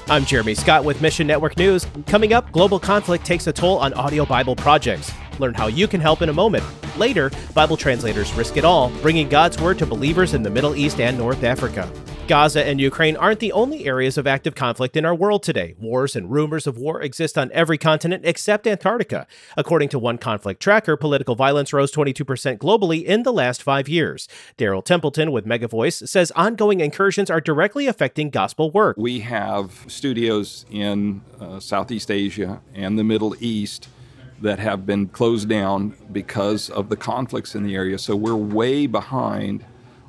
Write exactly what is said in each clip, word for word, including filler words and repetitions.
I'm Jeremy Scott with Mission Network News. Coming up, global conflict takes a toll on audio Bible projects. Learn how you can help in a moment. Later, Bible translators risk it all, bringing God's word to believers in the Middle East and North Africa. Gaza and Ukraine aren't the only areas of active conflict in our world today. Wars and rumors of war exist on every continent except Antarctica. According to one conflict tracker, political violence rose twenty-two percent globally in the last five years. Daryl Templeton with Megavoice says ongoing incursions are directly affecting gospel work. We have studios in uh, Southeast Asia and the Middle East that have been closed down because of the conflicts in the area. So we're way behind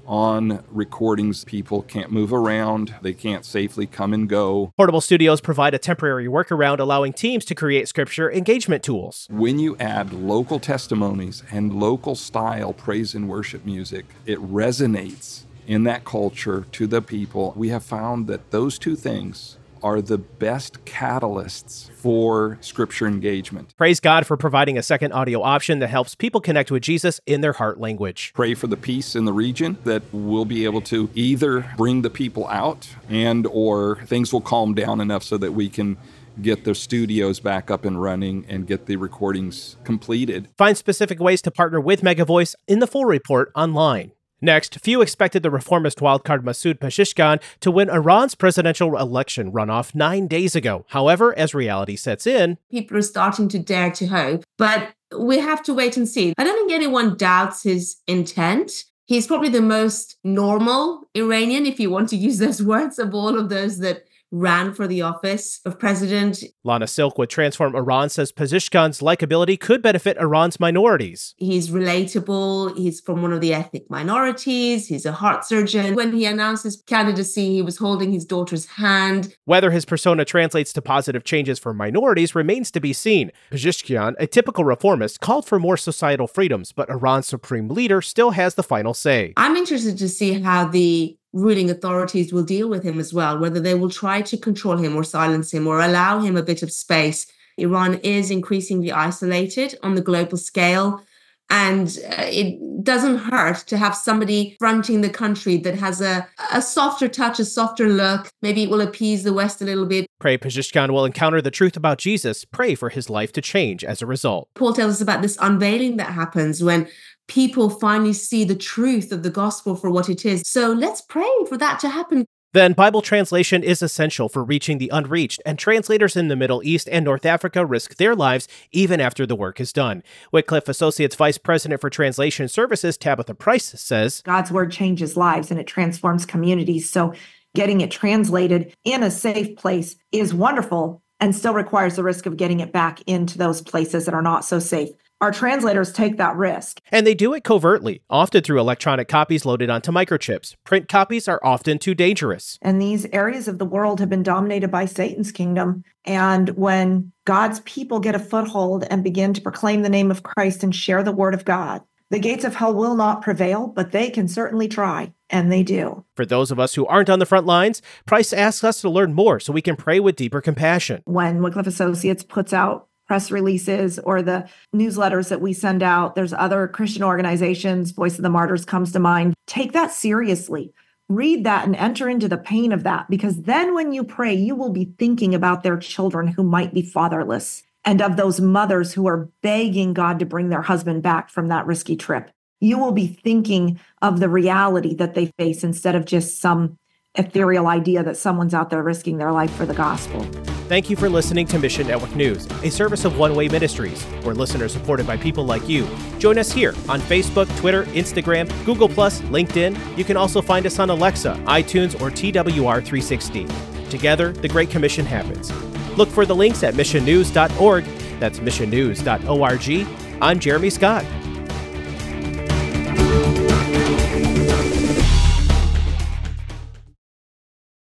on recordings. People can't move around. They can't safely come and go. Portable studios provide a temporary workaround, allowing teams to create scripture engagement tools. When you add local testimonies and local style praise and worship music, it resonates in that culture to the people. We have found that those two things are the best catalysts for scripture engagement. Praise God for providing a second audio option that helps people connect with Jesus in their heart language. Pray for the peace in the region, that we'll be able to either bring the people out and or things will calm down enough so that we can get the studios back up and running and get the recordings completed. Find specific ways to partner with Megavoice in the full report online. Next, few expected the reformist wildcard Masoud Pezeshkian to win Iran's presidential election runoff nine days ago. However, as reality sets in, people are starting to dare to hope, but we have to wait and see. I don't think anyone doubts his intent. He's probably the most normal Iranian, if you want to use those words, of all of those that ran for the office of president. Lana Silk with Transform Iran says Pezeshkian's likability could benefit Iran's minorities. He's relatable. He's from one of the ethnic minorities. He's a heart surgeon. When he announced his candidacy, he was holding his daughter's hand. Whether his persona translates to positive changes for minorities remains to be seen. Pezeshkian, a typical reformist, called for more societal freedoms, but Iran's supreme leader still has the final say. I'm interested to see how the ruling authorities will deal with him as well, whether they will try to control him or silence him or allow him a bit of space. Iran is increasingly isolated on the global scale, and uh, it doesn't hurt to have somebody fronting the country that has a, a softer touch, a softer look. Maybe it will appease the West a little bit. Pray Pezeshkian will encounter the truth about Jesus. Pray for his life to change as a result. Paul tells us about this unveiling that happens when people finally see the truth of the gospel for what it is. So let's pray for that to happen. Then Bible translation is essential for reaching the unreached, and translators in the Middle East and North Africa risk their lives even after the work is done. Wycliffe Associates Vice President for Translation Services, Tabitha Price, says, God's word changes lives and it transforms communities. So getting it translated in a safe place is wonderful and still requires the risk of getting it back into those places that are not so safe. Our translators take that risk. And they do it covertly, often through electronic copies loaded onto microchips. Print copies are often too dangerous. And these areas of the world have been dominated by Satan's kingdom. And when God's people get a foothold and begin to proclaim the name of Christ and share the word of God, the gates of hell will not prevail, but they can certainly try, and they do. For those of us who aren't on the front lines, Price asks us to learn more so we can pray with deeper compassion. When Wycliffe Associates puts out press releases or the newsletters that we send out, there's other Christian organizations, Voice of the Martyrs comes to mind. Take that seriously. Read that and enter into the pain of that, because then when you pray, you will be thinking about their children who might be fatherless and of those mothers who are begging God to bring their husband back from that risky trip. You will be thinking of the reality that they face instead of just some ethereal idea that someone's out there risking their life for the gospel. Thank you for listening to Mission Network News, a service of One Way Ministries. We're listeners supported by people like you. Join us here on Facebook, Twitter, Instagram, Google plus, LinkedIn. You can also find us on Alexa, iTunes, or T W R three sixty. Together, the Great Commission happens. Look for the links at mission news dot org. That's mission news dot org. I'm Jeremy Scott.